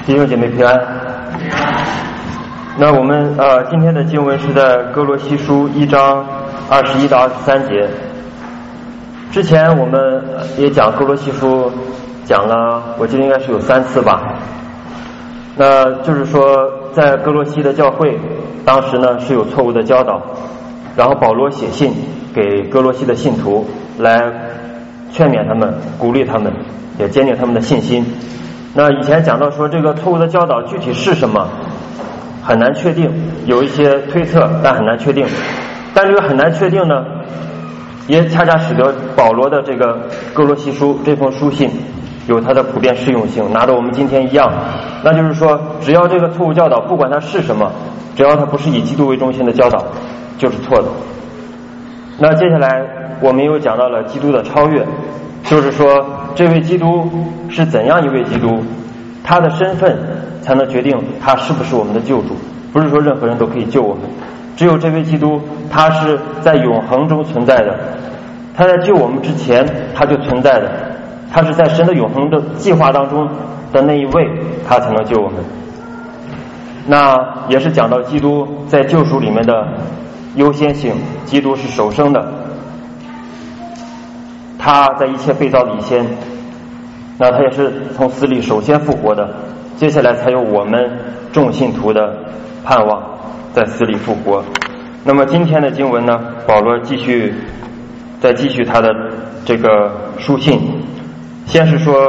弟兄姐妹平安。那我们今天的经文是在哥罗西书1章21到23节。之前我们也讲哥罗西书，讲了我记得应该是有3次吧。那就是说在哥罗西的教会当时呢是有错误的教导，然后保罗写信给哥罗西的信徒来劝勉他们，鼓励他们，也坚定他们的信心。那以前讲到说这个错误的教导具体是什么很难确定，有一些推测但很难确定。但这个很难确定呢，也恰恰使得保罗的这个哥罗西书这封书信有它的普遍适用性，拿着我们今天一样。那就是说只要这个错误教导不管它是什么，只要它不是以基督为中心的教导就是错的。那接下来我们又讲到了基督的超越，就是说这位基督是怎样一位基督，他的身份才能决定他是不是我们的救主。不是说任何人都可以救我们，只有这位基督他是在永恒中存在的，他在救我们之前他就存在的，他是在神的永恒的计划当中的那一位，他才能救我们。那也是讲到基督在救赎里面的优先性，基督是首生的，他在一切被造的以前，那他也是从死里首先复活的，接下来才有我们众信徒的盼望在死里复活。那么今天的经文呢，保罗继续他的这个书信，先是说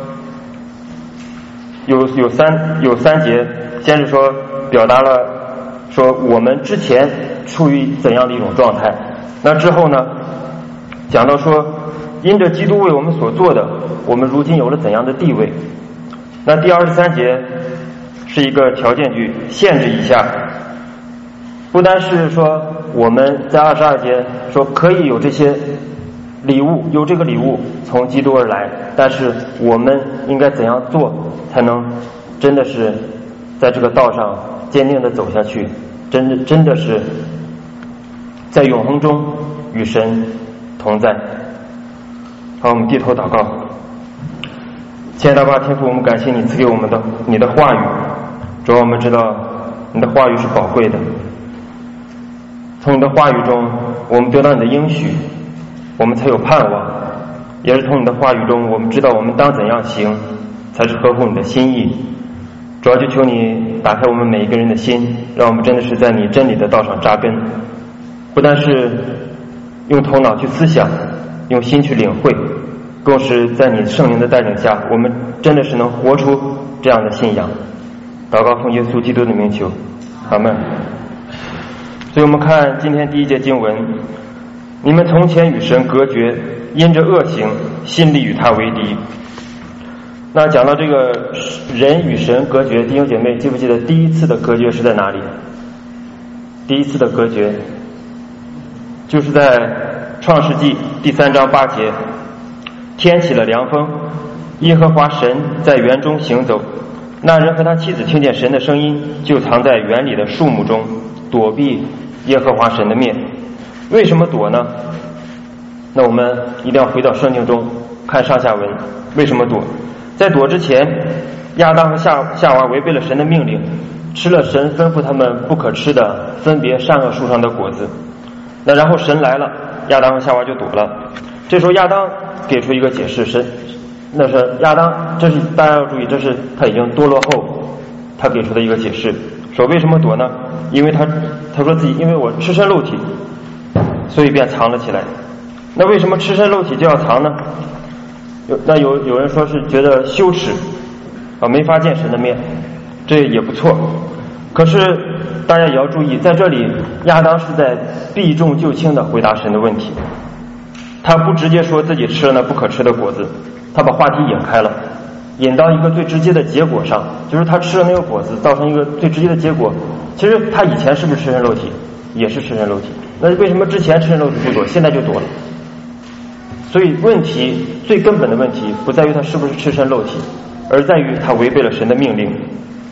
有三节，先是说表达了说我们之前处于怎样的一种状态，那之后呢讲到说因着基督为我们所做的，我们如今有了怎样的地位。那第23节是一个条件句，限制一下，不单是说我们在22节说可以有这些礼物，有这个礼物从基督而来，但是我们应该怎样做才能真的是在这个道上坚定的走下去，真的是在永恒中与神同在。好，我们低头祷告。亲爱的爸，天父，我们感谢你赐给我们的你的话语，主要我们知道你的话语是宝贵的，从你的话语中我们得到你的应许，我们才有盼望，也是从你的话语中我们知道我们当怎样行才是合乎你的心意。主要就求你打开我们每一个人的心，让我们真的是在你真理的道上扎根，不但是用头脑去思想，用心去领会，更是在你圣灵的带领下，我们真的是能活出这样的信仰。祷告奉耶稣基督的名求，阿们。所以我们看今天第一节经文，你们从前与神隔绝，因着恶行心里与他为敌。那讲到这个人与神隔绝，弟兄姐妹记不记得第一次的隔绝是在哪里？第一次的隔绝就是在创世纪第3章8节，天起了凉风，耶和华神在园中行走，那人和他妻子听见神的声音，就藏在园里的树木中，躲避耶和华神的面。为什么躲呢？那我们一定要回到圣经中看上下文，为什么躲？在躲之前，亚当和夏娃违背了神的命令，吃了神吩咐他们不可吃的分别善恶树上的果子。那然后神来了，亚当和夏娃就躲了。这时候亚当给出一个解释，那是亚当，这是大家要注意，这是他已经堕落后他给出的一个解释，说为什么躲呢？因为他说自己因为我赤身露体，所以便藏了起来。那为什么赤身露体就要藏呢？有人说是觉得羞耻没法见神的面，这也不错。可是大家也要注意，在这里亚当是在避重就轻的回答神的问题，他不直接说自己吃了那不可吃的果子，他把话题引开了，引到一个最直接的结果上，就是他吃了那个果子造成一个最直接的结果。其实他以前是不是赤身露体？也是赤身露体。那为什么之前赤身露体不躲，现在就躲了？所以问题最根本的问题不在于他是不是赤身露体，而在于他违背了神的命令。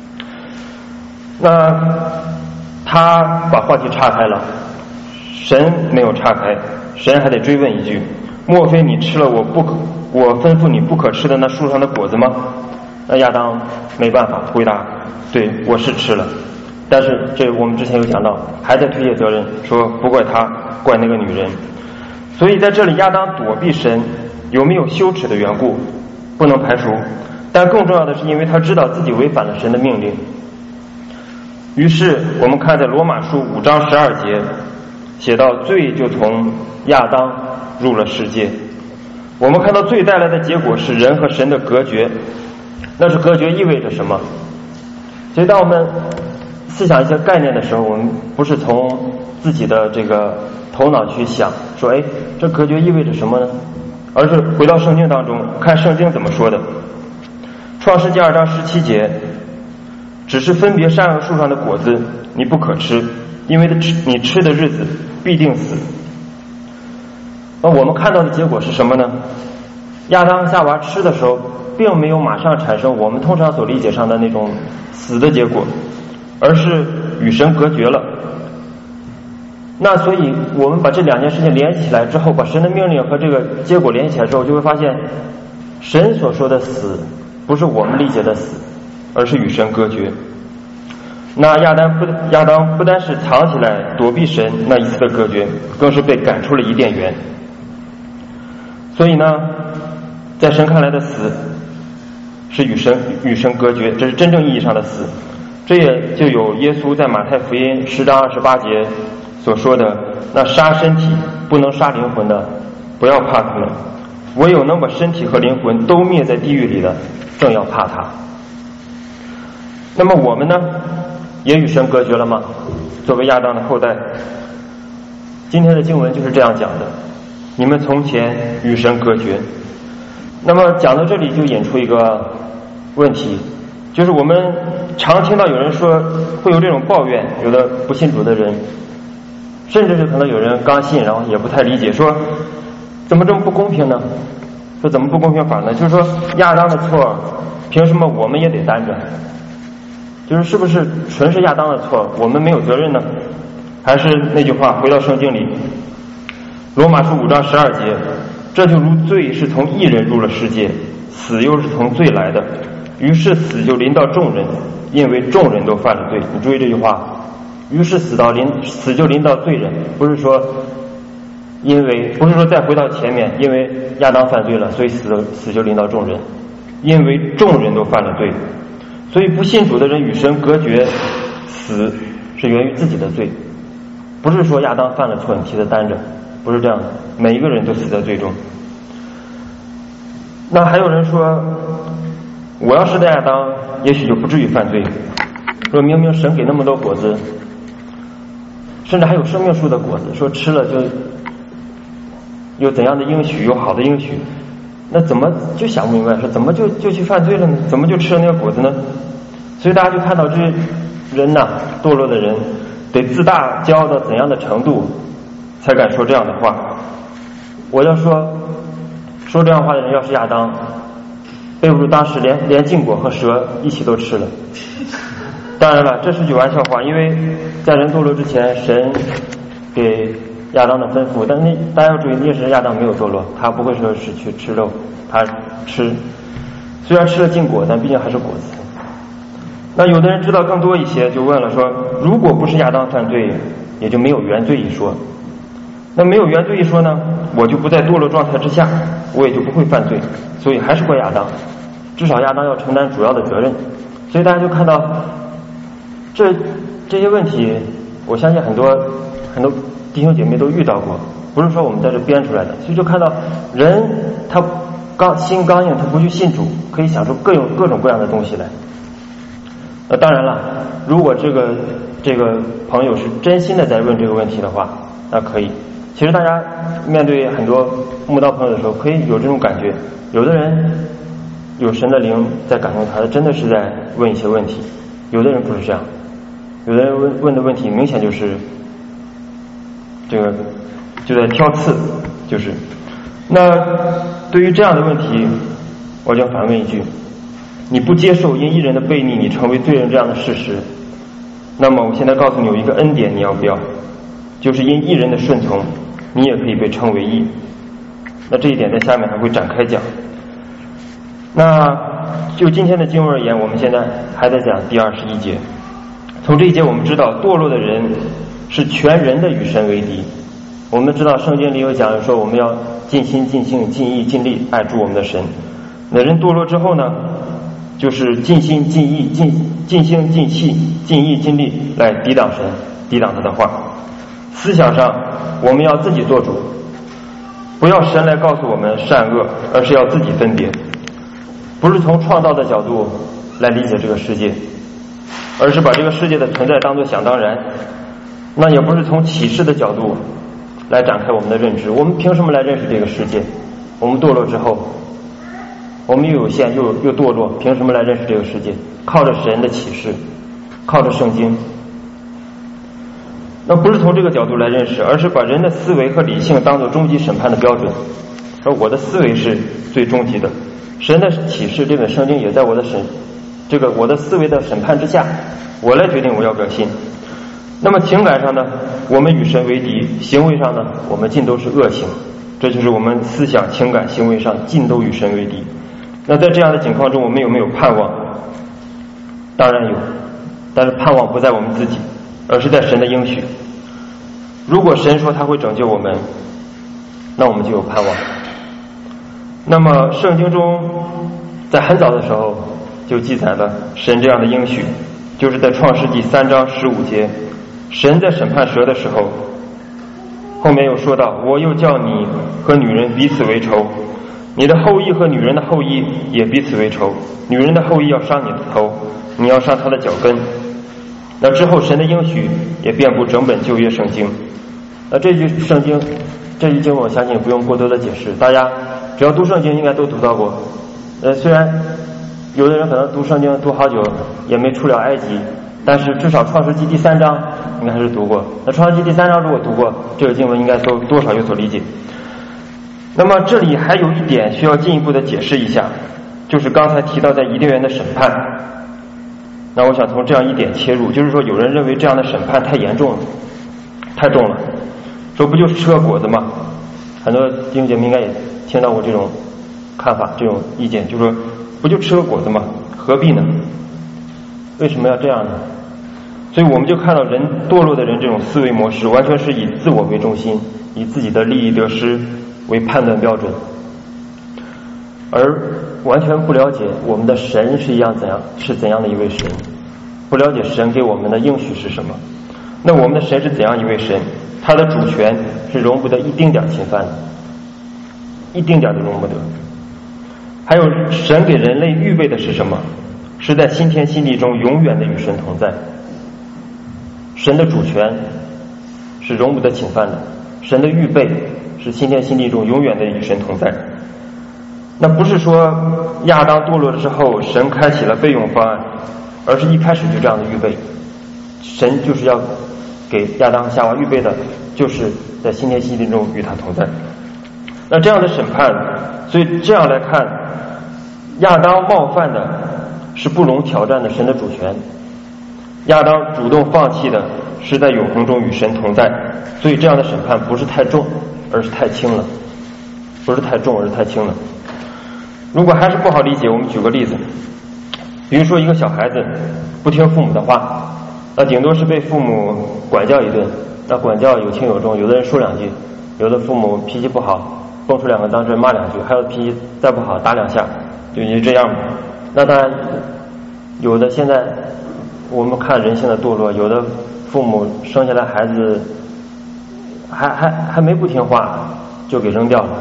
那他把话题岔开了，神没有岔开，神还得追问一句：莫非你吃了我吩咐你不可吃的那树上的果子吗？ 那亚当没办法回答，对，我是吃了。但是这我们之前有讲到，还在推卸责任，说不怪他，怪那个女人。所以在这里亚当躲避神有没有羞耻的缘故不能排除，但更重要的是因为他知道自己违反了神的命令。于是我们看在罗马书5章12节写到，罪就从亚当入了世界。我们看到罪带来的结果是人和神的隔绝。那是隔绝意味着什么？所以当我们思想一些概念的时候，我们不是从自己的这个头脑去想说，哎，这隔绝意味着什么呢？而是回到圣经当中，看圣经怎么说的。创世纪2章17节，只是分别善恶树上的果子你不可吃，因为你吃的日子必定死。那我们看到的结果是什么呢？亚当夏娃吃的时候并没有马上产生我们通常所理解上的那种死的结果，而是与神隔绝了。那所以我们把这两件事情联系起来之后，把神的命令和这个结果联系起来之后，就会发现神所说的死不是我们理解的死，而是与神隔绝。那亚当不单是藏起来躲避神那一次的隔绝，更是被赶出了伊甸园。所以呢，在神看来的死是与神隔绝，这是真正意义上的死。这也就有耶稣在马太福音10章28节所说的，那杀身体不能杀灵魂的，不要怕他们，唯有能把身体和灵魂都灭在地狱里的，正要怕他。那么我们呢，也与神隔绝了吗？作为亚当的后代，今天的经文就是这样讲的，你们从前与神隔绝。那么讲到这里就引出一个问题，就是我们常听到有人说会有这种抱怨，有的不信主的人，甚至是可能有人刚信然后也不太理解，说怎么这么不公平呢？说怎么不公平法呢？就是说亚当的错凭什么我们也得担着？就是是不是纯是亚当的错，我们没有责任呢？还是那句话，回到圣经里，罗马书5章12节，这就如罪是从一人入了世界，死又是从罪来的，于是死就临到众人，因为众人都犯了罪。你注意这句话，于是死就临到罪人，不是说再回到前面，因为亚当犯罪了，所以死就临到众人，因为众人都犯了罪。所以不信主的人与神隔绝，死是源于自己的罪，不是说亚当犯了错你替他担着，不是这样的，每一个人都死在罪中。那还有人说，我要是在亚当也许就不至于犯罪，说明明神给那么多果子，甚至还有生命树的果子，说吃了就有怎样的应许，有好的应许，那怎么就想不明白，说怎么就去犯罪了呢？怎么就吃了那个果子呢？所以大家就看到这人呐，堕落的人得自大骄傲到怎样的程度才敢说这样的话。我要说这样话的人要是亚当，背不住当时连禁果和蛇一起都吃了。当然了，这是句玩笑话，因为在人堕落之前，神给亚当的吩咐，但是大家要注意，那时亚当没有堕落，他不会说是去吃肉，他吃，虽然吃了禁果，但毕竟还是果子。那有的人知道更多一些，就问了说，如果不是亚当犯罪，也就没有原罪一说。那没有原罪一说呢，我就不在堕落状态之下，我也就不会犯罪，所以还是怪亚当，至少亚当要承担主要的责任。所以大家就看到这些问题，我相信很多弟兄姐妹都遇到过，不是说我们在这编出来的。所以就看到人他心刚硬，他不去信主，可以想出各种各样的东西来。当然了，如果这个朋友是真心的在问这个问题的话，那可以。其实大家面对很多慕道朋友的时候，可以有这种感觉，有的人有神的灵在感动他，真的是在问一些问题，有的人不是这样，有的人问的问题明显就是这个就在挑刺，就是那对于这样的问题，我就反问一句，你不接受因一人的悖逆你成为罪人这样的事实，那么我现在告诉你有一个恩典，你要不要？就是因一人的顺从，你也可以被称为义。那这一点在下面还会展开讲。 那就今天的经文而言，我们现在还在讲第21节。从这一节我们知道，堕落的人是全人的与神为敌。我们知道圣经里有讲说，我们要尽心尽性尽意尽力爱主我们的神。那人堕落之后呢，就是尽心尽意尽心尽气尽意尽力来抵挡神，抵挡他的话。思想上我们要自己做主，不要神来告诉我们善恶，而是要自己分别。不是从创造的角度来理解这个世界，而是把这个世界的存在当作想当然。那也不是从启示的角度来展开我们的认知。我们凭什么来认识这个世界？我们堕落之后，我们又有限又堕落，凭什么来认识这个世界？靠着神的启示，靠着圣经。那不是从这个角度来认识，而是把人的思维和理性当作终极审判的标准。而我的思维是最终极的，神的启示这本圣经也在我的思维的审判之下，我来决定我要不要信。那么情感上呢，我们与神为敌；行为上呢，我们尽都是恶行。这就是我们思想、情感、行为上尽都与神为敌。那在这样的情况中，我们有没有盼望？当然有，但是盼望不在我们自己，而是在神的应许。如果神说他会拯救我们，那我们就有盼望。那么圣经中在很早的时候就记载了神这样的应许，就是在创世纪3章15节，神在审判蛇的时候，后面又说到，我又叫你和女人彼此为仇，你的后裔和女人的后裔也彼此为仇，女人的后裔要伤你的头，你要伤她的脚跟。那之后神的应许也遍布整本旧约圣经。那这句经我相信不用过多的解释，大家只要读圣经应该都读到过。虽然有的人可能读圣经读好久也没出了埃及，但是至少创世纪第3章应该还是读过。那创世纪第3章如果读过，这个经文应该都多少有所理解。那么这里还有一点需要进一步的解释一下，就是刚才提到在伊甸园的审判。那我想从这样一点切入，就是说有人认为这样的审判太严重了，太重了，说不就是吃个果子吗？很多弟兄姐妹应该也听到过这种看法，这种意见，就是说不就吃个果子吗？何必呢？为什么要这样呢？所以我们就看到堕落的人这种思维模式，完全是以自我为中心，以自己的利益得失为判断标准，而完全不了解我们的神是怎样的一位神，不了解神给我们的应许是什么。那我们的神是怎样一位神？他的主权是容不得一丁点侵犯的，一丁点都容不得。还有神给人类预备的是什么？是在新天新地中永远的与神同在。神的主权是容不得侵犯的，神的预备是新天新地中永远的与神同在。那不是说亚当堕落之后神开启了备用方案，而是一开始就这样的预备。神就是要给亚当夏娃预备的，就是在新天新地中与他同在。那这样的审判，所以这样来看，亚当冒犯的是不容挑战的神的主权，亚当主动放弃的是在永恒中与神同在。所以这样的审判不是太重，而是太轻了，不是太重，而是太轻了。如果还是不好理解，我们举个例子，比如说一个小孩子不听父母的话，那顶多是被父母管教一顿，那管教有轻有重，有的人说2句，有的父母脾气不好，蹦出2个脏字骂2句，还有脾气再不好打2下，就这样。那当然有的现在我们看人性的堕落，有的父母生下来孩子还没不听话就给扔掉了，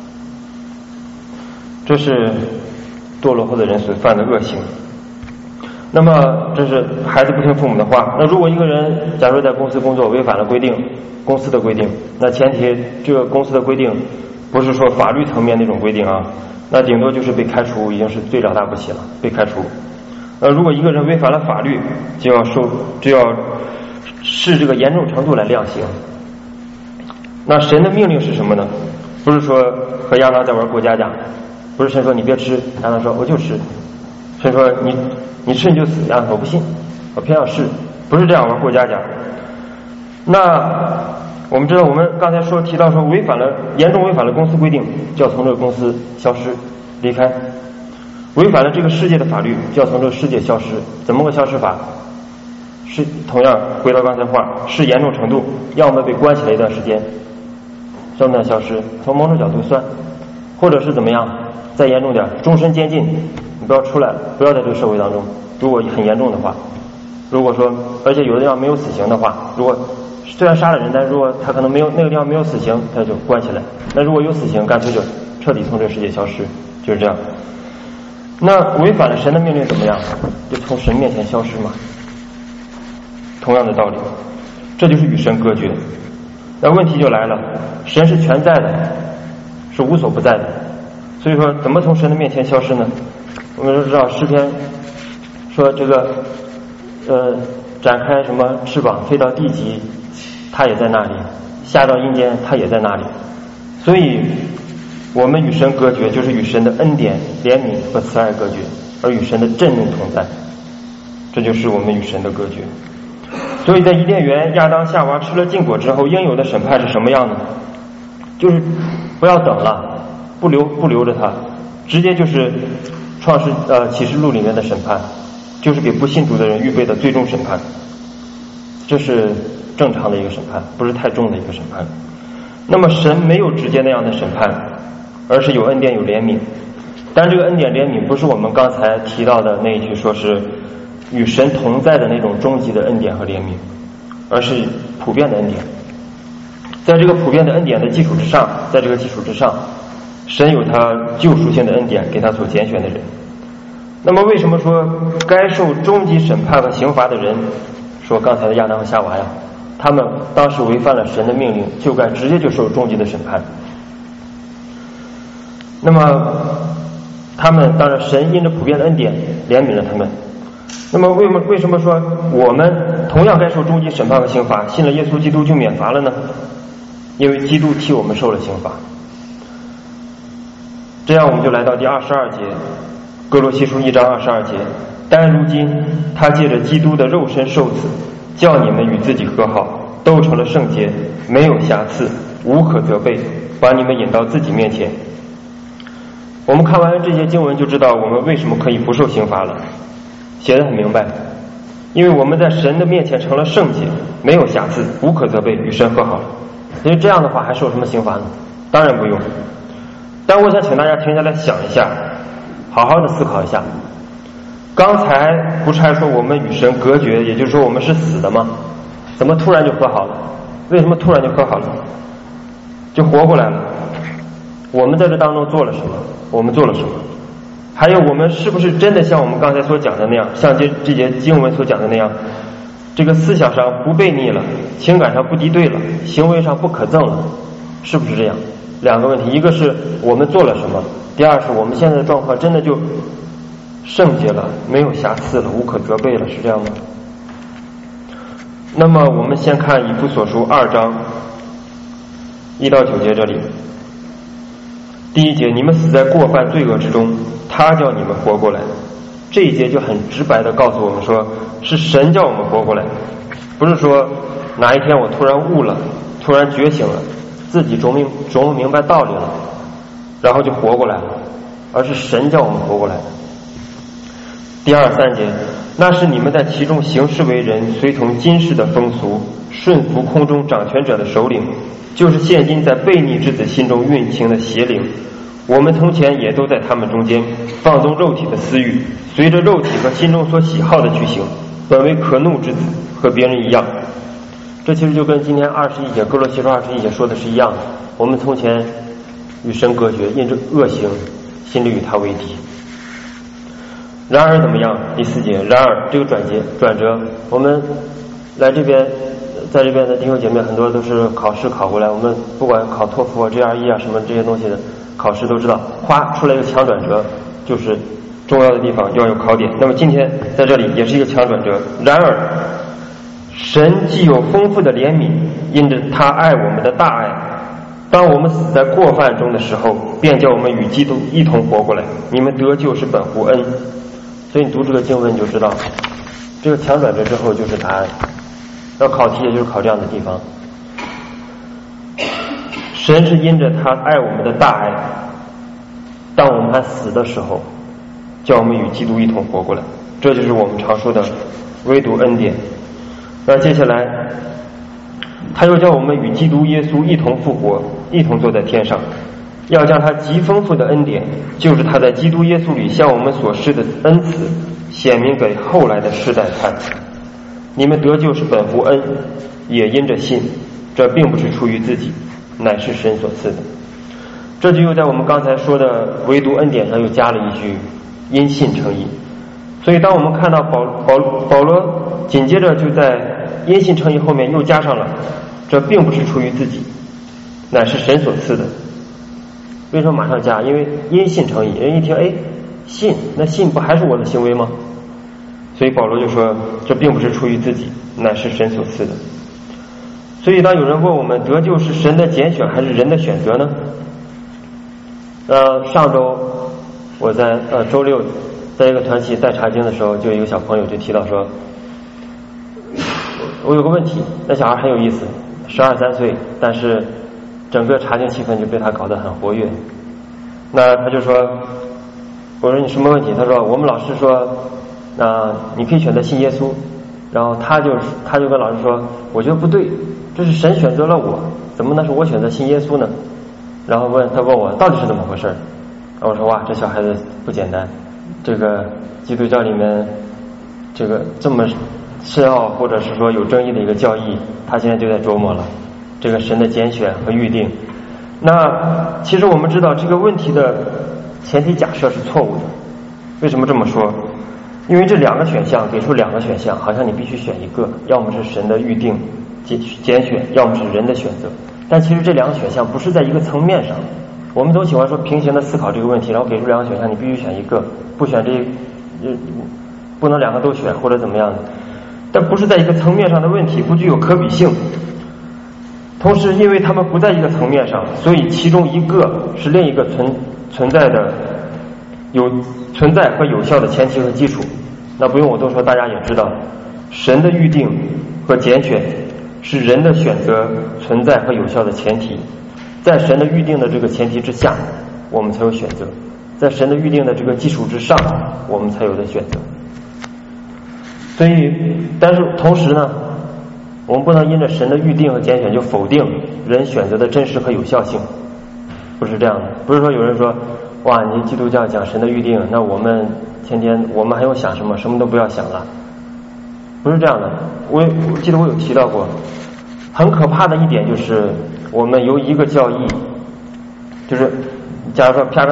这是堕落后的人所犯的恶行。那么这是孩子不听父母的话。那如果一个人假如在公司工作违反了规定，公司的规定，那前提这个公司的规定不是说法律层面那种规定啊，那顶多就是被开除，已经是罪了大不起了，被开除。如果一个人违反了法律，就要视这个严重程度来量刑。那神的命令是什么呢？不是说和亚当在玩过家家，不是神说你别吃，亚当说我就吃，神说你吃你就死，亚当说我不信，我偏要试，不是这样玩过家家。那我们知道，我们刚才提到严重违反了公司规定，就要从这个公司消失离开。 违反了这个世界的法律，就要从这个世界消失。怎么个消失法？是同样回到刚才话，是严重程度，要么被关起来一段时间，生态消失，从某种角度算，或者是怎么样，再严重点，终身监禁，你不要出来，不要在这个社会当中。如果很严重的话，如果说，而且有的地方没有死刑的话，如果虽然杀了人，但是如果他可能没有那个地方没有死刑，他就关起来。那如果有死刑，干脆就彻底从这个世界消失，就是这样。那违反了神的命令怎么样？就从神面前消失嘛。同样的道理，这就是与神隔绝。那问题就来了，神是全在的，是无所不在的，所以说怎么从神的面前消失呢？我们都知道诗篇说这个展开什么翅膀飞到地极，他也在那里；下到阴间，他也在那里。所以我们与神隔绝，就是与神的恩典、怜悯和慈爱隔绝，而与神的震怒同在，这就是我们与神的隔绝。所以在伊甸园，亚当夏娃吃了禁果之后，应有的审判是什么样呢？就是不要等了，不留着他，直接就是启示录里面的审判，就是给不信主的人预备的最终审判。这是正常的一个审判，不是太重的一个审判。那么神没有直接那样的审判，而是有恩典有怜悯。但这个恩典怜悯不是我们刚才提到的那一句说是与神同在的那种终极的恩典和怜悯，而是普遍的恩典。在这个普遍的恩典的基础之上，神有他救赎性的恩典给他所拣选的人。那么为什么说该受终极审判和刑罚的人，说刚才的亚当和夏娃呀，他们当时违反了神的命令，就该直接就受终极的审判。那么他们当然神因着普遍的恩典怜悯了他们。那么为什么说我们同样该受终极审判和刑罚，信了耶稣基督就免罚了呢？因为基督替我们受了刑罚。这样我们就来到第22节，哥罗西书1章22节，但如今他借着基督的肉身受死，叫你们与自己和好，都成了圣洁，没有瑕疵，无可责备，把你们引到自己面前。我们看完这些经文就知道我们为什么可以不受刑罚了，写得很明白，因为我们在神的面前成了圣洁，没有瑕疵，无可责备，与神和好了。所以这样的话还受什么刑罚呢？当然不用。但我想请大家停下来想一下，好好的思考一下，刚才不是还说我们与神隔绝，也就是说我们是死的吗？怎么突然就和好了？为什么突然就和好了？就活过来了？我们在这当中做了什么？我们做了什么？还有我们是不是真的像我们刚才所讲的那样，像这节经文所讲的那样，这个思想上不悖逆了，情感上不敌对了，行为上不可憎了，是不是这样？两个问题，一个是我们做了什么，第二是我们现在的状况真的就圣洁了，没有瑕疵了，无可责备了，是这样吗？那么我们先看以弗所书2章1到9节，这里第一节，你们死在过犯罪恶之中，他叫你们活过来。这一节就很直白的告诉我们说，是神叫我们活过来，不是说哪一天我突然悟了，突然觉醒了，自己琢磨明白道理了，然后就活过来了，而是神叫我们活过来的。第2、3节，那是你们在其中行事为人，随从今世的风俗，顺服空中掌权者的首领，就是现今在悖逆之子心中运行的邪灵。我们从前也都在他们中间，放纵肉体的私欲，随着肉体和心中所喜好的去行，本为可怒之子，和别人一样。这其实就跟今天21节哥罗西书21节说的是一样的。我们从前与神隔绝，因着恶行，心里与他为敌。然而怎么样？第4节，然而这个转折，我们来这边，在这边的弟兄姐妹很多都是考试考过来，我们不管考托福啊、GRE 啊什么这些东西的考试都知道，出来一个强转折，就是重要的地方要有考点。那么今天在这里也是一个强转折。然而神既有丰富的怜悯，因着他爱我们的大爱，当我们死在过犯中的时候，便叫我们与基督一同活过来。你们得救是本乎恩。所以你读这个经文你就知道，这个强转折之后就是答案。要考题也就是考这样的地方。神是因着他爱我们的大爱，当我们还死的时候， 叫我们与基督一同活过来。这就是我们常说的唯独恩典。那接下来他又叫我们与基督耶稣一同复活，一同坐在天上，要将他极丰富的恩典，就是他在基督耶稣里向我们所施的恩慈，显明给后来的世代看。你们得救是本乎恩，也因着信，这并不是出于自己，乃是神所赐的。这就又在我们刚才说的唯独恩典上又加了一句因信称义。所以当我们看到保罗紧接着就在因信称义后面又加上了这并不是出于自己，乃是神所赐的。为什么马上加？因为因信称义，人一听信，那信不还是我的行为吗？所以保罗就说这并不是出于自己，乃是神所赐的。所以当有人问我们得救是神的拣选还是人的选择呢？上周我在周六在一个团契带查经的时候，就有一个小朋友就提到说，我有个问题，那小孩很有意思，12、13岁，但是整个查经气氛就被他搞得很活跃。那他就说，我说你什么问题？他说我们老师说你可以选择信耶稣，然后他就跟老师说，我觉得不对，这是神选择了我，怎么能是我选择信耶稣呢？然后他问我到底是怎么回事。然后我说哇，这小孩子不简单，这个基督教里面这个这么深奥或者是说有争议的一个教义，他现在就在琢磨了这个神的拣选和预定。那其实我们知道这个问题的前提假设是错误的。为什么这么说？因为这两个选项给出两个选项，好像你必须选一个，要么是神的预定拣选，要么是人的选择。但其实这两个选项不是在一个层面上。我们都喜欢说平行的思考这个问题，然后给出两个选项，你必须选一个，不选不能两个都选或者怎么样的。但不是在一个层面上的问题，不具有可比性。同时因为他们不在一个层面上，所以其中一个是另一个存在和有效的前提和基础。那不用我多说，大家也知道，神的预定和拣选是人的选择存在和有效的前提。在神的预定的这个前提之下，我们才有选择；在神的预定的这个基础之上，我们才有的选择。所以但是同时呢，我们不能因着神的预定和拣选就否定人选择的真实和有效性，不是这样的。不是说有人说哇，你基督教讲神的预定，那我们天天我们还用想什么，什么都不要想了，不是这样的。我记得我有提到过，很可怕的一点就是我们由一个教义，就是假如说啪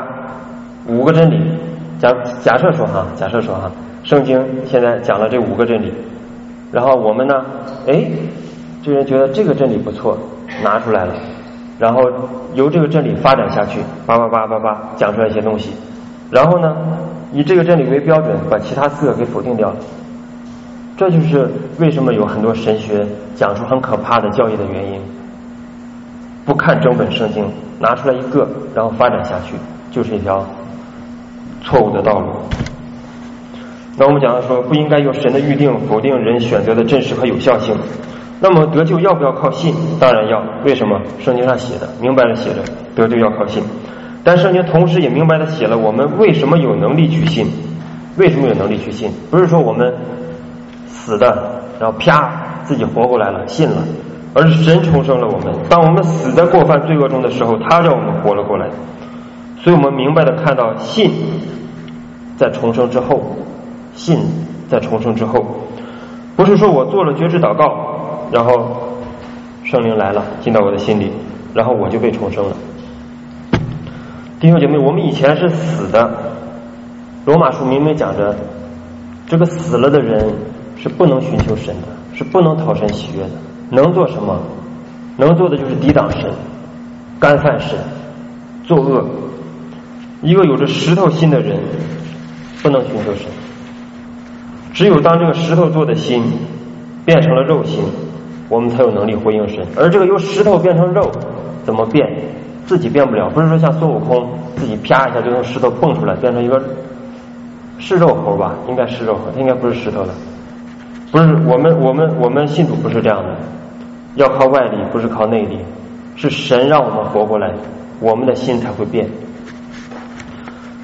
5个真理，假设说哈，圣经现在讲了这5个真理，然后我们呢这人觉得这个真理不错，拿出来了，然后由这个真理发展下去，叭讲出来一些东西，然后呢以这个真理为标准，把其他4个给否定掉了。这就是为什么有很多神学讲出很可怕的教义的原因。不看整本圣经，拿出来一个，然后发展下去，就是一条错误的道路。那我们讲到说，不应该用神的预定否定人选择的真实和有效性。那么得救要不要靠信？当然要。为什么？圣经上写的，明白的写着，得救要靠信。但圣经同时也明白的写了我们为什么有能力去信。为什么有能力去信？不是说我们死的，然后啪自己活过来了，信了，而是神重生了我们。当我们死在过犯罪恶中的时候，他让我们活了过来。所以我们明白的看到信在重生之后，信在重生之后，不是说我做了决志祷告，然后圣灵来了进到我的心里，然后我就被重生了。弟兄姐妹，我们以前是死的，罗马书明明讲着这个死了的人是不能寻求神的，是不能讨神喜悦的。能做什么？能做的就是抵挡神，干犯神，作恶。一个有着石头心的人不能寻求神，只有当这个石头做的心变成了肉心，我们才有能力回应神。而这个由石头变成肉怎么变？自己变不了。不是说像孙悟空自己啪一下就从石头蹦出来变成一个是肉猴吧？应该是肉猴，它应该不是石头的。不是，我们信徒不是这样的，要靠外力，不是靠内力，是神让我们活过来，我们的心才会变。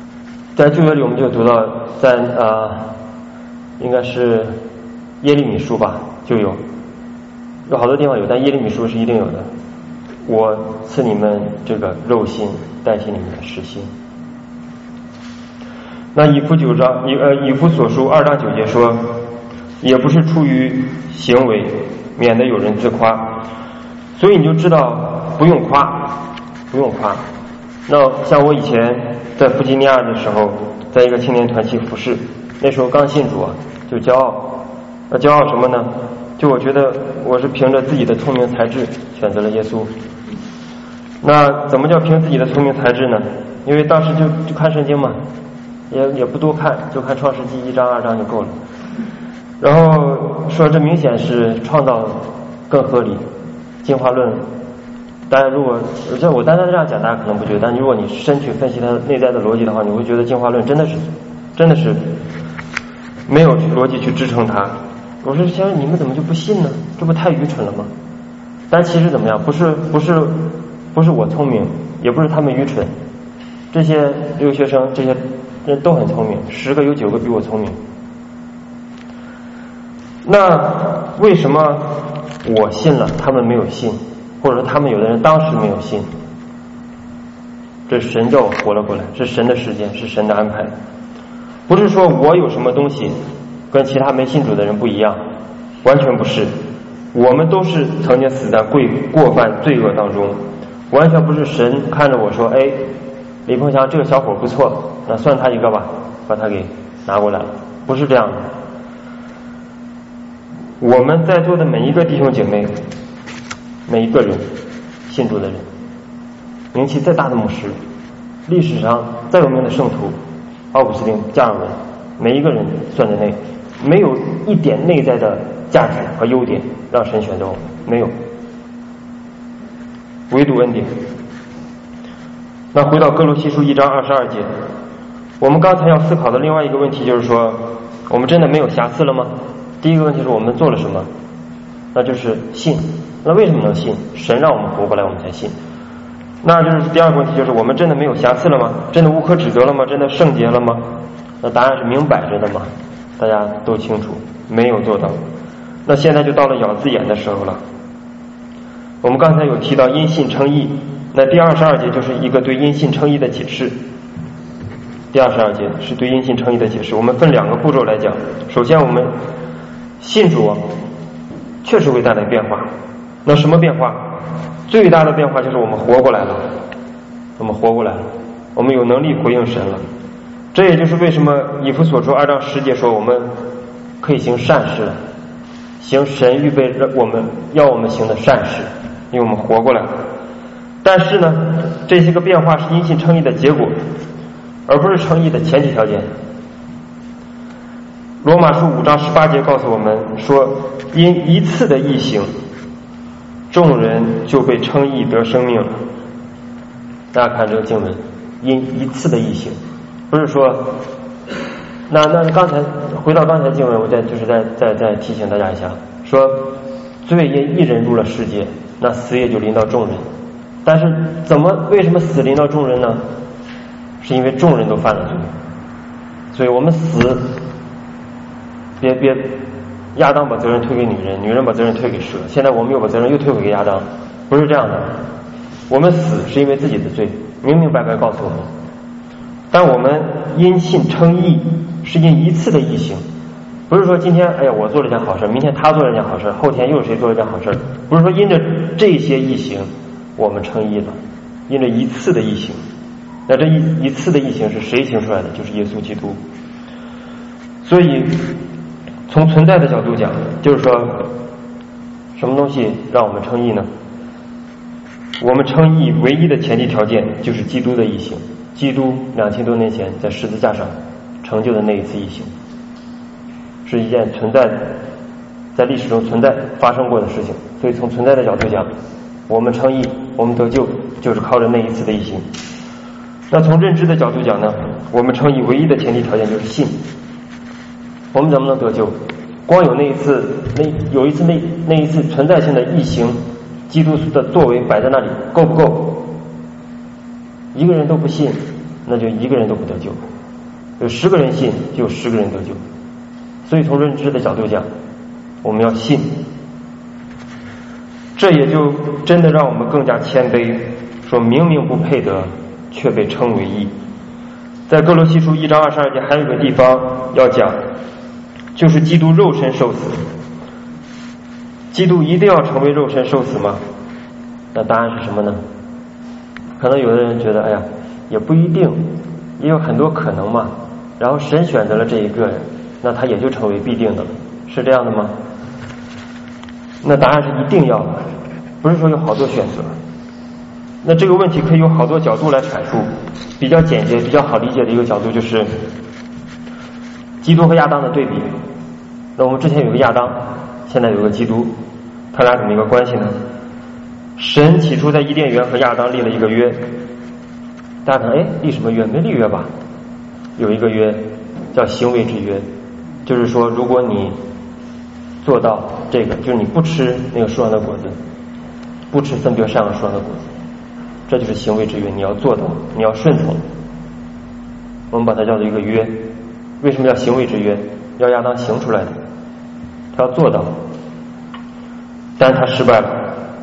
在旧约里我们就读到在应该是耶利米书吧，就有好多地方有，但耶利米书是一定有的。我赐你们这个肉心代替你们的实心。那以弗所书2章9节说，也不是出于行为，免得有人自夸。所以你就知道不用夸。那像我以前在弗吉尼亚的时候，在一个青年团契服侍，那时候刚信主就骄傲。那骄傲什么呢？就我觉得我是凭着自己的聪明才智选择了耶稣。那怎么叫凭自己的聪明才智呢？因为当时就看圣经嘛，也不多看，就看创世纪1章2章就够了。然后说这明显是创造更合理，进化论。当然如果我单单这样讲大家可能不觉得，但如果你深去分析它内在的逻辑的话，你会觉得进化论真的是没有逻辑去支撑它。我说先生你们怎么就不信呢？这不太愚蠢了吗？但其实怎么样，不是我聪明，也不是他们愚蠢，这些留学生这些人都很聪明，10个有9个比我聪明。那为什么我信了他们没有信，或者说他们有的人当时没有信？这是神叫我活了过来，是神的时间，是神的安排。不是说我有什么东西跟其他没信主的人不一样，完全不是。我们都是曾经死在过犯罪恶当中，完全不是神看着我说，哎，李凤祥这个小伙不错，那算他一个吧，把他给拿过来了，不是这样的。我们在座的每一个弟兄姐妹，每一个人信主的人，名气再大的牧师，历史上再有名的圣徒，奥古斯丁、加尔文，每一个人算在内，没有一点内在的价值和优点让神选择我们，没有，唯独恩典。那回到哥罗西书1章22节，我们刚才要思考的另外一个问题就是说，我们真的没有瑕疵了吗？第一个问题是我们做了什么？那就是信。那为什么能信？神让我们活过来我们才信。那就是第二个问题，就是我们真的没有瑕疵了吗？真的无可指责了吗？真的圣洁了吗？那答案是明摆着的嘛，大家都清楚，没有做到。那现在就到了咬字眼的时候了。我们刚才有提到因信称义，那第22节就是一个对因信称义的解释。第22节是对因信称义的解释。我们分2个步骤来讲。首先我们信主确实会带来变化。那什么变化？最大的变化就是我们活过来了，我们有能力回应神了。这也就是为什么以弗所书2章10节说我们可以行善事了，行神预备要我们行的善事，因为我们活过来了。但是呢，这些个变化是因信称义的结果，而不是称义的前提条件。罗马书5章18节告诉我们说，因一次的义行，众人就被称义得生命了。大家看这个经文，因一次的义行，不是说那刚才回到刚才经文，我再提醒大家一下，说罪因一人入了世界，那死也就临到众人。但是为什么死临到众人呢？是因为众人都犯了罪，所以我们死，别亚当把责任推给女人，女人把责任推给蛇，现在我们又把责任又推回给亚当，不是这样的。我们死是因为自己的罪，明明白白告诉我们。但我们因信称义是因一次的义行，不是说今天我做了件好事，明天他做了件好事，后天又有谁做了件好事，不是说因着这些义行我们称义了，因着一次的义行。那这一次的义行是谁行出来的？就是耶稣基督。所以从存在的角度讲，就是说什么东西让我们称义呢？我们称义唯一的前提条件就是基督的义行，基督2000多年前在十字架上成就的那一次义行，是一件在历史中存在发生过的事情。所以从存在的角度讲，我们称义，我们得救，就是靠着那一次的义行。那从认知的角度讲呢，我们称义唯一的前提条件就是信。我们怎么能得救？光有那一次存在性的义行，基督的作为摆在那里，够不够？一个人都不信，那就一个人都不得救。 有10个人信，就有10个人得救。所以从认知的角度讲，我们要信，这也就真的让我们更加谦卑，说明明不配得，却被称为义。在哥罗西书1章22节还有一个地方要讲，就是基督肉身受死。基督一定要成为肉身受死吗？那答案是什么呢？可能有的人觉得，哎呀，也不一定，也有很多可能嘛。然后神选择了这一个人，那他也就成为必定的了，是这样的吗？那答案是一定要的，不是说有好多选择。那这个问题可以有好多角度来阐述，比较简洁、比较好理解的一个角度就是基督和亚当的对比。那我们之前有个亚当，现在有个基督，他俩怎么一个关系呢？神起初在伊甸园和亚当立了一个约，大家看，立什么约？没立约吧？有一个约叫行为之约，就是说如果你做到这个，就是你不吃那个树上的果子，不吃分别善恶树上的果子，这就是行为之约，你要做到，你要顺从。我们把它叫做一个约。为什么叫行为之约？要亚当行出来的，他要做到，但他失败了。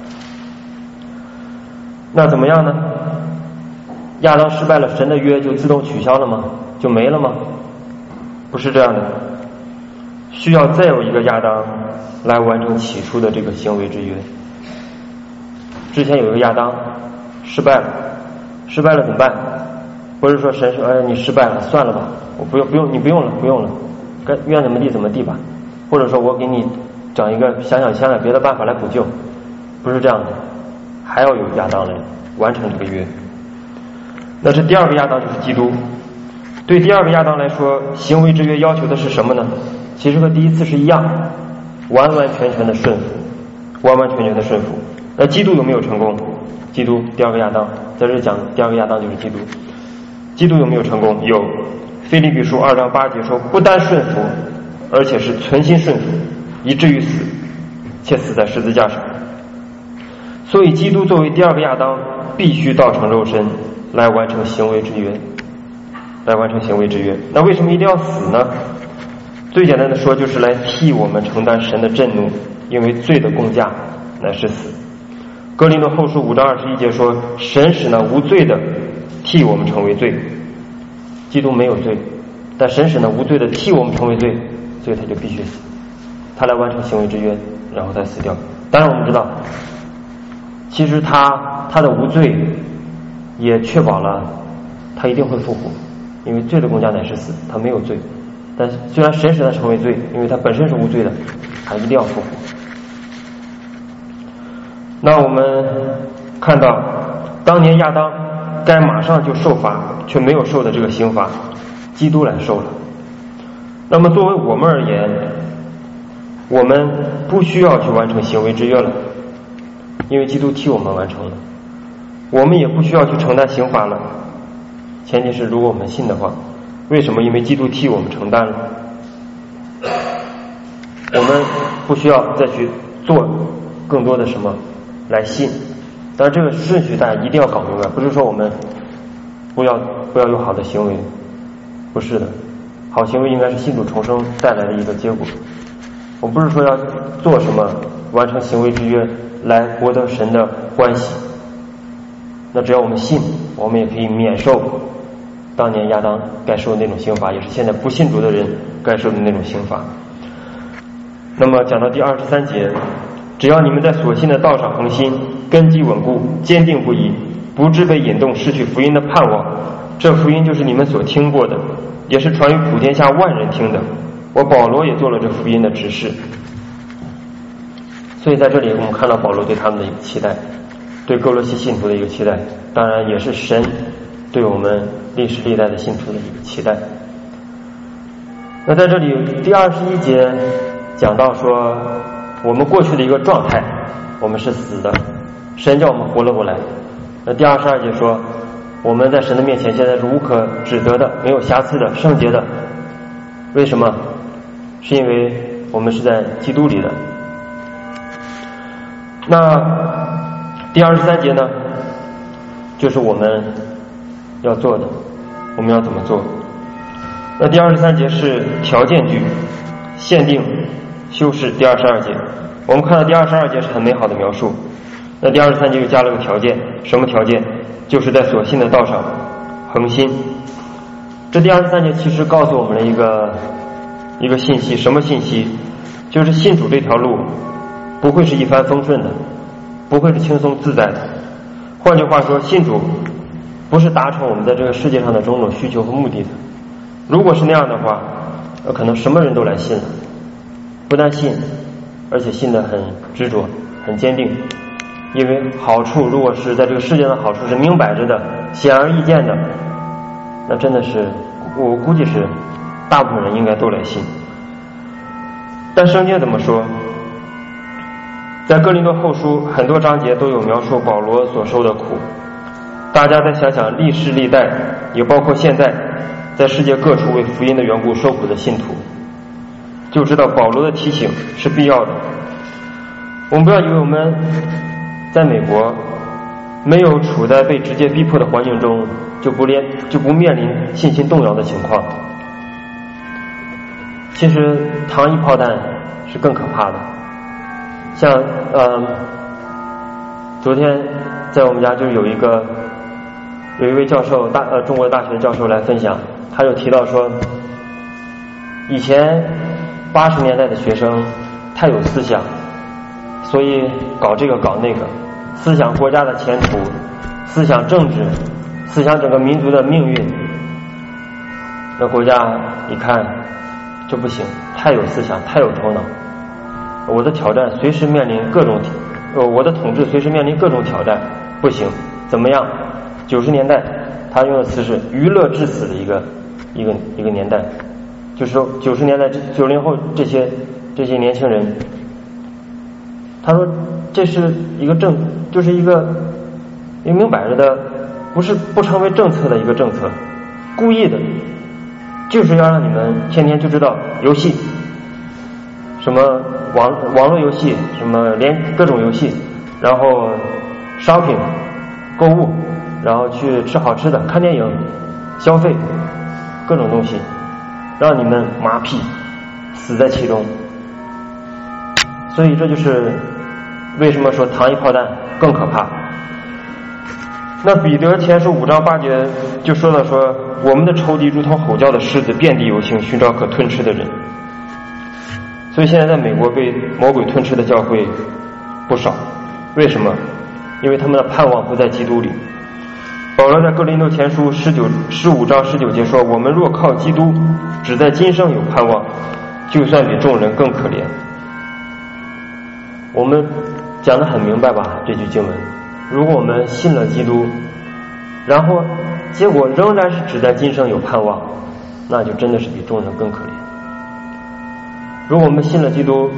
那怎么样呢？亚当失败了，神的约就自动取消了吗？就没了吗？不是这样的，需要再有一个亚当来完成起初的这个行为之约。之前有一个亚当失败了，失败了怎么办？不是说神说，你失败了，算了吧，我不用，你不用了，该愿怎么地怎么地吧，或者说我给你找一个想别的办法来补救，不是这样的，还要有亚当来完成这个约。那这第二个亚当就是基督。对第二个亚当来说，行为之约要求的是什么呢？其实和第一次是一样，完完全全的顺服，完完全全的顺服。那基督有没有成功？基督第二个亚当，在这讲第二个亚当就是基督。基督有没有成功？有。腓立比书2章8节说，不单顺服，而且是存心顺服，以至于死，且死在十字架上。所以基督作为第二个亚当，必须道成肉身来完成行为之约，来完成行为之约。那为什么一定要死呢？最简单的说，就是来替我们承担神的震怒，因为罪的工价乃是死。哥林多后书5章21节说，神使那无罪的替我们成为罪。基督没有罪，但神使那无罪的替我们成为罪，所以他就必须死，他来完成行为之约，然后再死掉。当然我们知道，其实他的无罪也确保了他一定会复活，因为罪的工价乃是死，他没有罪。但虽然神使他成为罪，因为他本身是无罪的，他一定要复活。那我们看到当年亚当该马上就受罚却没有受的这个刑罚，基督来受了。那么作为我们而言，我们不需要去完成行为之约了，因为基督替我们完成了。我们也不需要去承担刑罚了，前提是如果我们信的话。为什么？因为基督替我们承担了，我们不需要再去做更多的什么来信。但是这个顺序大家一定要搞明白，不是说我们不要有好的行为，不是的，好行为应该是信主重生带来的一个结果。我不是说要做什么完成行为之约来博得神的欢喜，那只要我们信，我们也可以免受当年亚当该受的那种刑罚，也是现在不信主的人该受的那种刑罚。那么讲到第23节，只要你们在所信的道上恒心，根基稳固，坚定不移，不致被引动失去福音的盼望。这福音就是你们所听过的，也是传于普天下万人听的。我保罗也做了这福音的执事。所以在这里我们看到保罗对他们的一个期待，对哥罗西信徒的一个期待，当然也是神对我们历史历代的信徒的一个期待。那在这里第21节讲到说，我们过去的一个状态，我们是死的，神叫我们活了过来。那第22节说，我们在神的面前现在是无可指责的，没有瑕疵的，圣洁的。为什么？是因为我们是在基督里的。那第23节呢，就是我们要做的，我们要怎么做？ 那第23节是条件句，限定修饰第22节。我们看到第22节是很美好的描述，那第23节又加了个条件，什么条件？就是在所信的道上恒心。这第23节其实告诉我们了一个信息，什么信息？就是信主这条路不会是一帆风顺的，不会是轻松自在的。换句话说，信主不是达成我们在这个世界上的种种需求和目的的。如果是那样的话，可能什么人都来信了，不但信，而且信得很执着很坚定。因为好处如果是在这个世界上的好处是明摆着的显而易见的，那真的是我估计是大部分人应该都来信。但圣经怎么说？在哥林多后书很多章节都有描述保罗所受的苦，大家再想想历世历代，也包括现在在世界各处为福音的缘故受苦的信徒，就知道保罗的提醒是必要的。我们不要以为我们在美国没有处在被直接逼迫的环境中就不面临信心动摇的情况。其实糖衣炮弹是更可怕的。像昨天在我们家就有一位教授中国大学的教授来分享，他有提到说，以前80年代的学生太有思想，所以搞这个搞那个，思想国家的前途，思想政治，思想整个民族的命运。那国家一看这不行，太有思想，太有头脑，我的挑战随时面临各种我的统治随时面临各种挑战，不行，怎么样？90年代他用的词是娱乐至死的一个年代，就是说90年代90后这些年轻人，他说这是就是一个明摆着的，不成为政策的一个政策，故意的，就是要让你们天天就知道游戏，什么网络游戏，什么连各种游戏，然后 shopping 购物，然后去吃好吃的，看电影，消费各种东西，让你们麻痹死在其中。所以这就是为什么说糖衣炮弹更可怕。那彼得前书5章8节就说到说，我们的仇敌如同吼叫的狮子，遍地游行，寻找可吞吃的人。所以现在在美国被魔鬼吞吃的教会不少，为什么？因为他们的盼望不在基督里。保罗在哥林多前书15章19节说，我们若靠基督只在今生有盼望，就算比众人更可怜。我们讲得很明白吧，这句经文，如果我们信了基督，然后结果仍然是只在今生有盼望，那就真的是比众人更可怜。如果我们信了基督，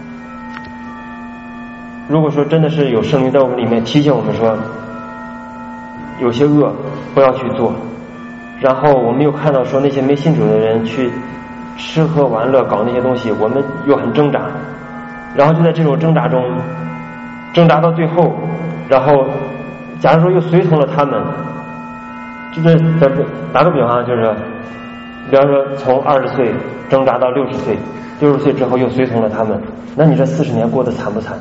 如果说真的是有圣灵在我们里面提醒我们说有些恶不要去做，然后我们又看到说那些没信主的人去吃喝玩乐搞那些东西，我们又很挣扎，然后就在这种挣扎中挣扎到最后，然后假如说又随从了他们，就是打个比方，就是比方说从20岁挣扎到60岁，60岁之后又随从了他们，那你这40年过得惨不惨？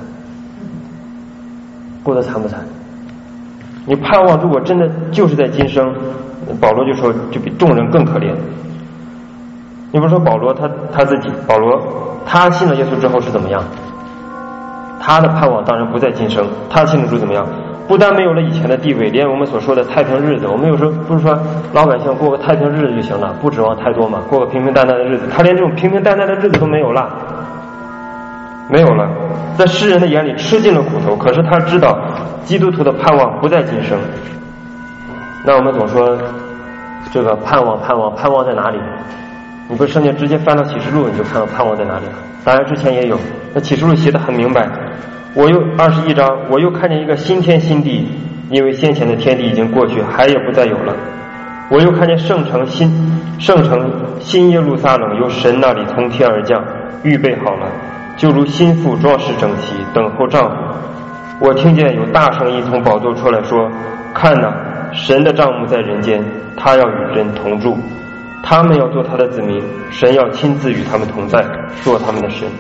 过得惨不惨？你盼望如果真的就是在今生，保罗就说就比众人更可怜。你不是说保罗他自己，保罗他信了耶稣之后是怎么样？他的盼望当然不在今生，他信了主怎么样？不但没有了以前的地位，连我们所说的太平日子，我们有时候不是说老百姓过个太平日子就行了，不指望太多嘛，过个平平淡淡的日子，他连这种平平淡淡的日子都没有了，没有了。在世人的眼里吃尽了苦头，可是他知道基督徒的盼望不在今生。那我们总说这个盼望在哪里？你不是圣经直接翻到启示录你就看到盼望在哪里了？当然之前也有，那启示录写得很明白，我又21章，我又看见一个新天新地，因为先前的天地已经过去，海也不再有了。我又看见圣城新耶路撒冷由神那里从天而降，预备好了，就如新妇装饰整齐，等候丈夫。我听见有大声音从宝座出来说，看哪，神的帐幕在人间，他要与人同住， 他们要做他的子民，神要亲自与他们同在，做他们的神。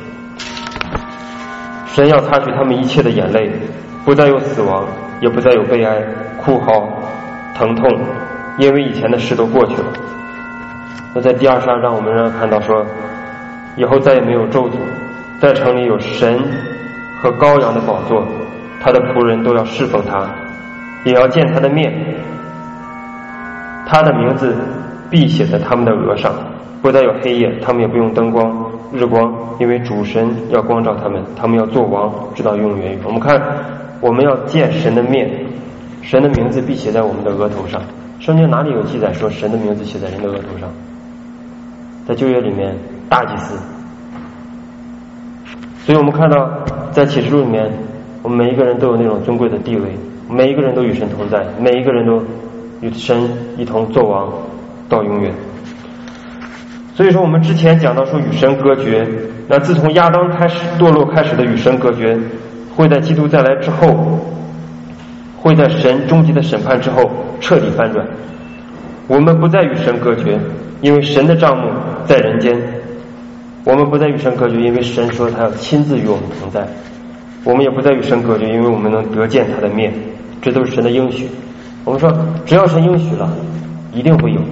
神要擦去他们一切的眼泪，不再有死亡，也不再有悲哀、哭嚎、疼痛，因为以前的事都过去了。那在第22章我们仍然看到说，以后再也没有咒诅，在城里有神和羔羊的宝座，他的仆人都要侍奉他，也要见他的面，他的名字必写在他们的额上，不再有黑夜，他们也不用灯光日光，因为主神要光照他们，他们要做王直到永远。我们看，我们要见神的面，神的名字必写在我们的额头上。圣经哪里有记载说神的名字写在人的额头上？在旧约里面，大祭司。所以我们看到在启示录里面，我们每一个人都有那种尊贵的地位，每一个人都与神同在，每一个人都与神一同作王到永远。所以说我们之前讲到说与神隔绝，那自从亚当开始堕落开始的与神隔绝，会在基督再来之后，会在神终极的审判之后彻底翻转。我们不再与神隔绝，因为神的帐幕在人间。我们不再与神隔绝，因为神说他要亲自与我们同在。我们也不再与神隔绝，因为我们能得见他的面，这都是神的应许。我们说只要神应许了，一定会有。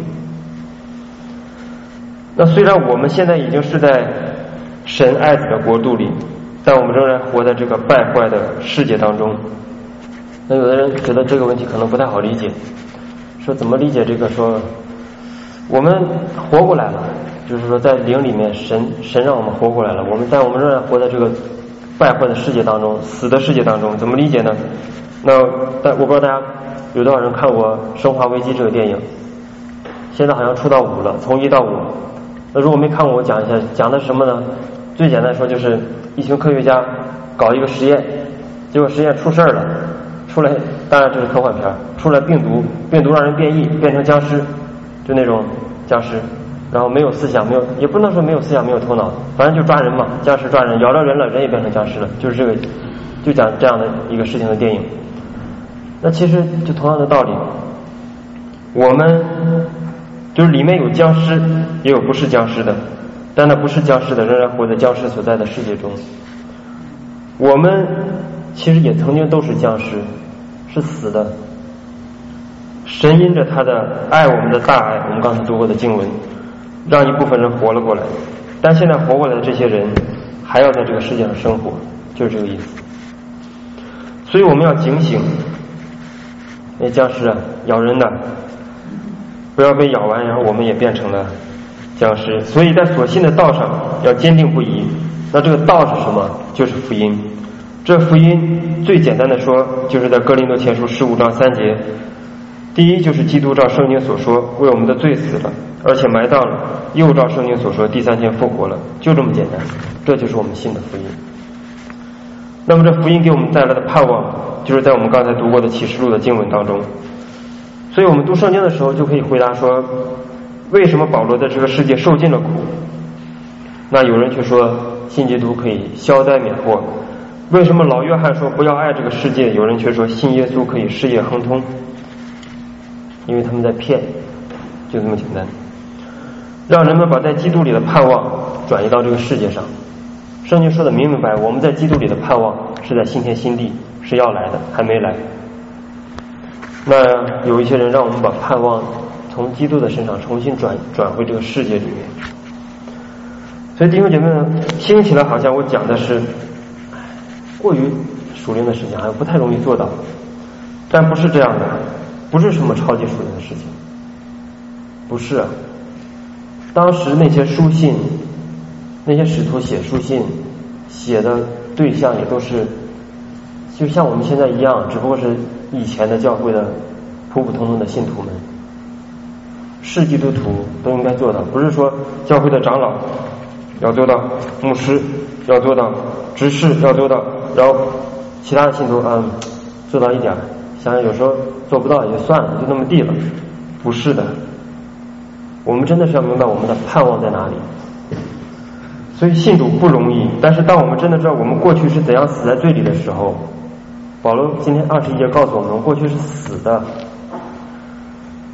那虽然我们现在已经是在神爱子的国度里，但我们仍然活在这个败坏的世界当中。那有的人觉得这个问题可能不太好理解，说怎么理解这个，说我们活过来了，就是说在灵里面神让我们活过来了，但我们仍然活在这个败坏的世界当中，死的世界当中，怎么理解呢？但我不知道大家有多少人看过《生化危机》这个电影，现在好像出到5了，从1到5。那如果没看过，我讲一下，讲的什么呢？最简单说就是一群科学家搞一个实验，结果实验出事了，出来，当然这是科幻片，出来病毒让人变异，变成僵尸，就那种僵尸，然后没有思想，也不能说没有思想没有头脑，反正就抓人嘛，僵尸抓人，咬着人了，人也变成僵尸了，就是这个，就讲这样的一个事情的电影。那其实就同样的道理，我们就是里面有僵尸，也有不是僵尸的，但那不是僵尸的仍然活在僵尸所在的世界中。我们其实也曾经都是僵尸，是死的。神因着他的爱我们的大爱，我们刚才读过的经文，让一部分人活了过来，但现在活过来的这些人还要在这个世界上生活，就是这个意思。所以我们要警醒，那僵尸咬人的，不要被咬完，然后我们也变成了僵尸。所以在所信的道上要坚定不移。那这个道是什么？就是福音。这福音最简单的说，就是在哥林多前书15章3节。第一就是基督照圣经所说为我们的罪死了，而且埋葬了，又照圣经所说第3天复活了，就这么简单。这就是我们信的福音。那么这福音给我们带来的盼望，就是在我们刚才读过的启示录的经文当中。所以我们读圣经的时候就可以回答说，为什么保罗在这个世界受尽了苦？那有人却说信基督可以消灾免祸。为什么老约翰说不要爱这个世界？有人却说信耶稣可以事业亨通。因为他们在骗，就这么简单。让人们把在基督里的盼望转移到这个世界上。圣经说的明白，我们在基督里的盼望是在新天新地，是要来的，还没来。那有一些人让我们把盼望从基督的身上重新转回这个世界里面。所以弟兄姐妹们，听起来好像我讲的是过于属灵的事情，好像不太容易做到，但不是这样的，不是什么超级属灵的事情，不是。当时那些书信，那些使徒写书信写的对象也都是就像我们现在一样，只不过是以前的教会的普普通通的信徒们，是基督徒都应该做到，不是说教会的长老要做到，牧师要做到，执事要做到，然后其他的信徒做到一点，想想有时候做不到也就算了，就那么地了。不是的，我们真的是要明白我们的盼望在哪里。所以信主不容易，但是当我们真的知道我们过去是怎样死在罪里的时候，保罗今天21节告诉我们，过去是死的。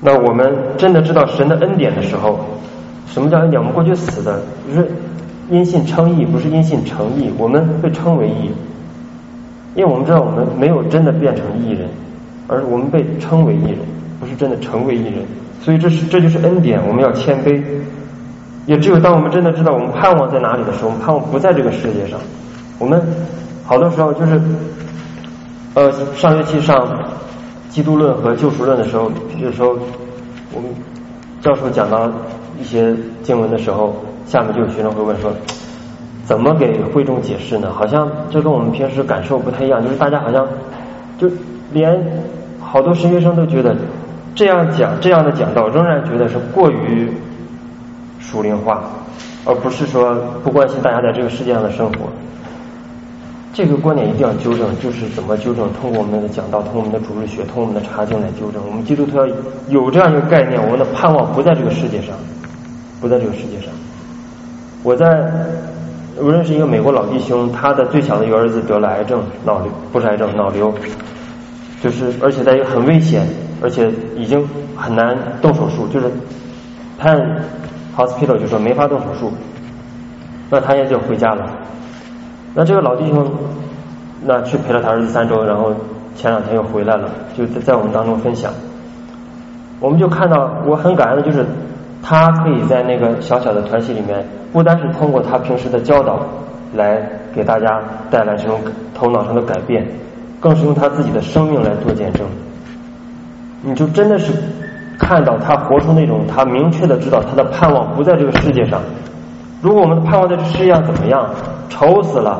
那我们真的知道神的恩典的时候，什么叫恩典？我们过去死的，就是因信称义，不是因信成义，我们被称为义，因为我们知道我们没有真的变成义人，而我们被称为义人，不是真的成为义人。所以这就是恩典，我们要谦卑。也只有当我们真的知道我们盼望在哪里的时候，我们盼望不在这个世界上。我们好多时候就是上学期上基督论和救赎论的时候，有时候我们教授讲到一些经文的时候，下面就有学生会问说，怎么给会众解释呢？好像这跟我们平时感受不太一样，就是大家好像就连好多神学生都觉得这样的讲道仍然觉得是过于属灵化，而不是说不关心大家在这个世界上的生活。这个观点一定要纠正，就是怎么纠正？通过我们的讲道，通过我们的主日学，通过我们的查经来纠正。我们基督徒要有这样一个概念，我们的盼望不在这个世界上，不在这个世界上。我认识一个美国老弟兄，他的最小的一个儿子得了癌症，不是癌症，脑瘤，就是而且在一个很危险，而且已经很难动手术，就是Penn Hospital 就说没法动手术，那他也就回家了。那这个老弟兄那去陪了他儿子3周，然后前2天又回来了，就在我们当中分享。我们就看到我很感恩的就是他可以在那个小小的团体里面，不单是通过他平时的教导来给大家带来这种头脑上的改变，更是用他自己的生命来做见证。你就真的是看到他活出那种他明确的知道他的盼望不在这个世界上。如果我们的盼望在这世界上怎么样？愁死了。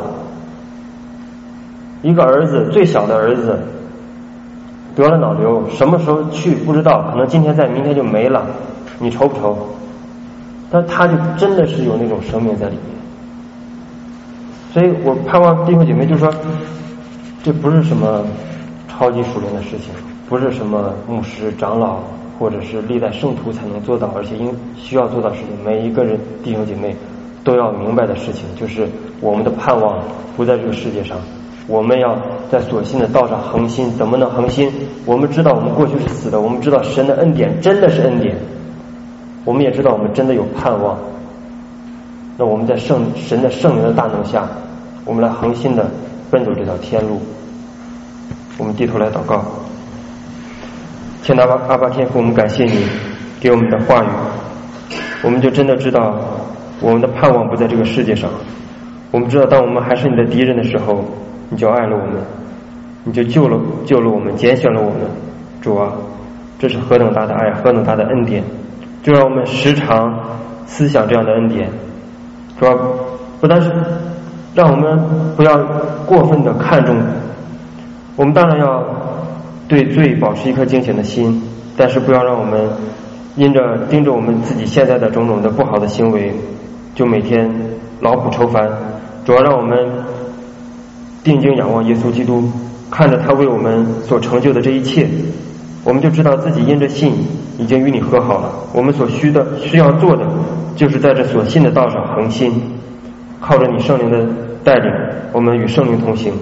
一个儿子，最小的儿子得了脑瘤，什么时候去不知道，可能今天在，明天就没了，你愁不愁？但他就真的是有那种生命在里面。所以我盼望弟兄姐妹就说，这不是什么超级属灵的事情，不是什么牧师长老或者是历代圣徒才能做到，而且需要做到事情。每一个人弟兄姐妹都要明白的事情，就是我们的盼望不在这个世界上，我们要在所信的道上恒心。怎么能恒心？我们知道我们过去是死的，我们知道神的恩典真的是恩典，我们也知道我们真的有盼望。那我们在神的圣灵的大能下，我们来恒心的奔走这条天路。我们低头来祷告。亲爱的阿爸天父，我们感谢你给我们的话语，我们就真的知道我们的盼望不在这个世界上。我们知道当我们还是你的敌人的时候，你就爱了我们，你就救了我们，拣选了我们。主啊，这是何等大的爱，何等大的恩典！就让我们时常思想这样的恩典。主啊，不单是让我们不要过分的看重，我们当然要对罪保持一颗警醒的心，但是不要让我们盯着我们自己现在的种种的不好的行为，就每天劳苦愁烦。主要让我们定睛仰望耶稣基督，看着他为我们所成就的这一切，我们就知道自己因着信已经与你和好了。我们所需要做的，就是在这所信的道上恒心，靠着你圣灵的带领，我们与圣灵同行。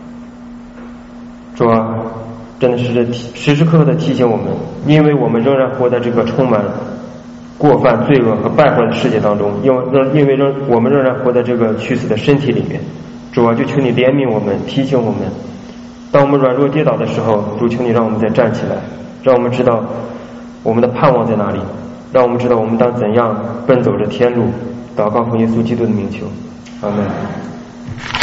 主啊，真的是时时刻刻的提醒我们，因为我们仍然活在这个充满过犯、罪恶和败坏的世界当中，因为我们仍然活在这个虚死的身体里面。主啊，就求你怜悯我们，提醒我们，当我们软弱跌倒的时候，主，求你让我们再站起来，让我们知道我们的盼望在哪里，让我们知道我们当怎样奔走着天路。祷告奉耶稣基督的名求，阿们。